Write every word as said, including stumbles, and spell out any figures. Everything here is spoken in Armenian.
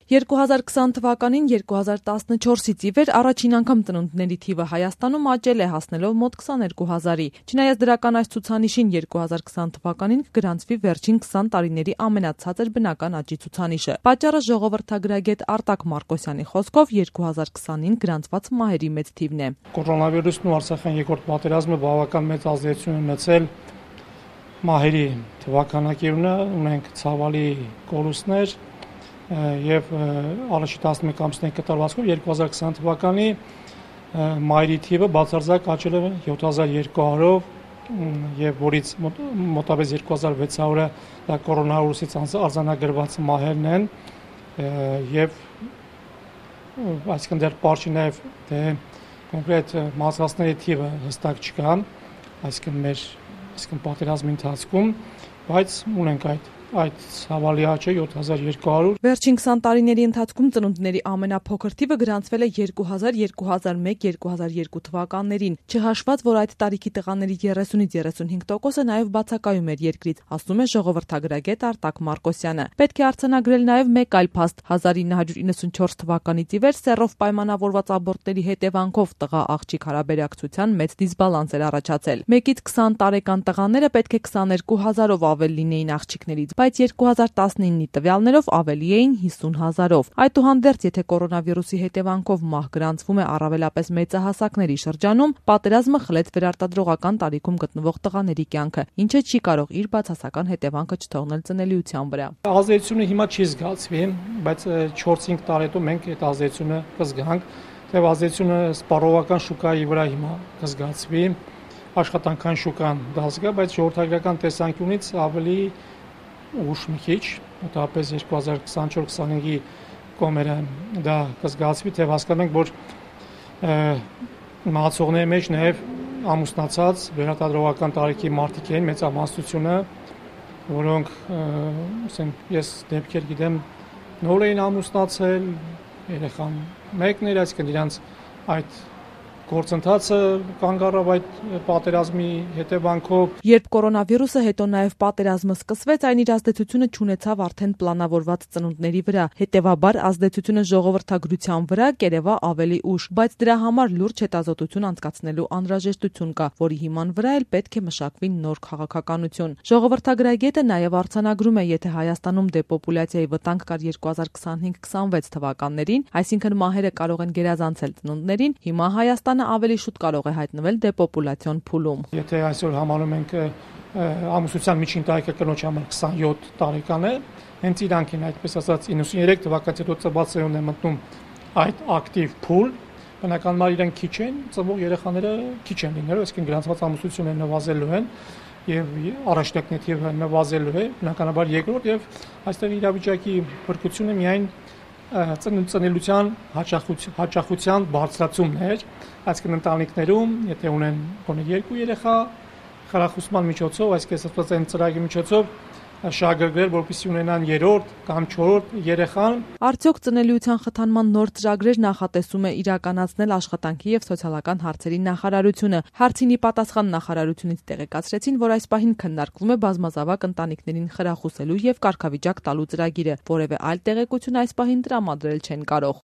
երկու հազար քսան թվականին երկու հազար տասնչորսից ի վեր առաջին անգամ ծնունդների թիվը Հայաստանում աճել է, հասնելով մոտ քսաներկու հազարի։ Չնայած դրական այս ցուցանիշին երկու հազար քսան թվականին կգրանցվի վերջին քսան տարիների ամենացածր բնական աճի ցուցանիշը։ Պատճառը ժողովրդագրագետ Արտակ Մարկոսյանի խոսքով երկու հազար քսանին գրանցված մահերի մեծ թիվն է։ Կորոնավիրուսն ու Արցախյան երկրորդ պատերազմը բավական մեծ ազդեցություն ունեցել մահերի թվականակիրը, ունենք ցավալի կորուստներ եւ առաջին տասնմեկ ամսների կտրվածքով երկու հազար քսան թվականի մայրի թիվը բացարձակ աճել է յոթ հազար երկու հարյուրով եւ որից մոտավորապես երկու հազար վեց հարյուրը դա կորոնավիրուսից արձանագրված մահերն են եւ այսինքն դեռ պարզ չի նաեւ թե կոնկրետ մահացածների թիվը հստակ չկա, այսինքն մեր այսինքն պատերազմի ընթացքում, բայց ունենք այդ այդ ցավալի աճը յոթ հազար երկու հարյուր։ Վերջին քսան տարիների ընթացքում ծնունդների ամենափոքր թիվը գրանցվել է երկու հազար, երկու հազար մեկ, երկու հազար երկու թվականներին, չհաշված, որ այդ տարիքի տղաների երեսունից երեսունհինգ տոկոսը նաև բացակայում էր երկրից, ասում է ժողովրդագրագետ Արտակ Մարկոսյանը։ Պետք է արձանագրել նաև մեկ այլ փաստ՝ հազար ինը հարյուր իննսունչորս թվականից ի վեր սեռով պայմանավորված աբորտների հետևանքով տղա աղջիկ հարաբերակցության մեծ դիսբալանս էր առաջացել։ մեկից քսան տարեկան տղաները պետք է քսաներկու հազարով ավել լինեին աղջիկներից, բայց երկու հազար տասնինի տվյալներով ավելի էին հիսուն հազարով։ Այդուհանդերձ, եթե կորոնավիրուսի հետևանքով մահ գրանցվում է առավելապես մեծահասակների շրջանում, պատերազմը խլեց վերարտադրողական տարիքում գտնվող տղաների կյանքը, ինչը չի կարող իր բացասական հետևանքը չթողնել ծնելիության վրա։ Ազդեցությունը հիմա չի զգացվի, բայց չորս-հինգ տարի հետո մենք այդ ազդեցությունը կզգանք, թե ազդեցությունը սպառողական շուկայի վրա հիմա կզգացվի, աշխատանքային շուկան դա զգա, բայց ժողովրդագրական տեսանկյունից ավելի ուշ մի քիչ, մոտավորապես երկու հազար քսանչորս քսանհինգի կողմերը դա կզգացվի, թե հասկանանք, որ մահացողների մեջ նաև ամուսնացած վերարտադրողական տարիքի մարդիկ են մեծամասնությունը, որոնք ասենք ես դեպքեր գիտեմ նոր էին ամուսնացել, երեխան մեկն էր, այսինքն իրանց այդ գործընթացը կանգ առավ այդ պատերազմի հետևանքով։ Երբ կորոնավիրուսը, հետո նաև պատերազմը սկսվեց, այն իր ազդեցությունը չունեցավ արդեն պլանավորված ծնունդների վրա, հետևաբար ազդեցությունը ժողովրդագրության վրա կերևա ավելի ուշ, բայց դրա համար լուրջ հետազոտություն անցկացնելու անհրաժեշտություն կա, որի հիման վրա էլ պետք է մշակվի նոր քաղաքականություն։ Ժողովրդագրագետը նաև արձանագրում է, եթե Հայաստանում դեպոպուլյացիայի վտանգ կար երկու հազար քսանհինգ քսանվեց թվականներին, այսինքն մահերը կարող են գերազանցել ծնունդներին, հիմա Հայաստանը ավելի շուտ կարող է հայտնվել դեպոպուլյացիոն փուլում։ Եթե այսօր համարում ենք ամուսնության միջին տարիքը կնոջ համար քսանյոթ տարեկան է, հենց իրանք են այդպես ասած իննսուններեք թվականից հետո ծնված սերունդն է մտնում այդ ակտիվ փուլ, բնականաբար իրենք քիչ են, ծնվող երեխաները քիչ են լինելու, այսինքն գրանցված ամուսնությունները նվազելու են եւ առաջնակների թիվը նվազելու է, բնականաբար երկրորդ եւ այստեղ իրավիճակի բրկությունը միայն ծնելիության հաճախության բարձրացումն էր, այսինքն ընտանիքներում, եթե ունեն գոնե երկու երեխա, խրախուսման միջոցով, այսինքն ասած այն ծրագրի միջոցով շահագրգռել, որպեսզի ունենան երրորդ կամ չորրորդ երեխան։ Արդյոք ծնելիության խթանման նոր ծրագրեր նախատեսում է իրականացնել աշխատանքի եւ սոցիալական հարցերի նախարարությունը։ Հարցին ի պատասխան նախարարությունից տեղեկացրեցին, որ այս պահին քննարկվում է բազմազավակ ընտանիքներին խրախուսելու եւ կարգավիճակ տալու ծրագիրը, որևէ այլ տեղեկություն այս պահին տրամադրել չեն կարող։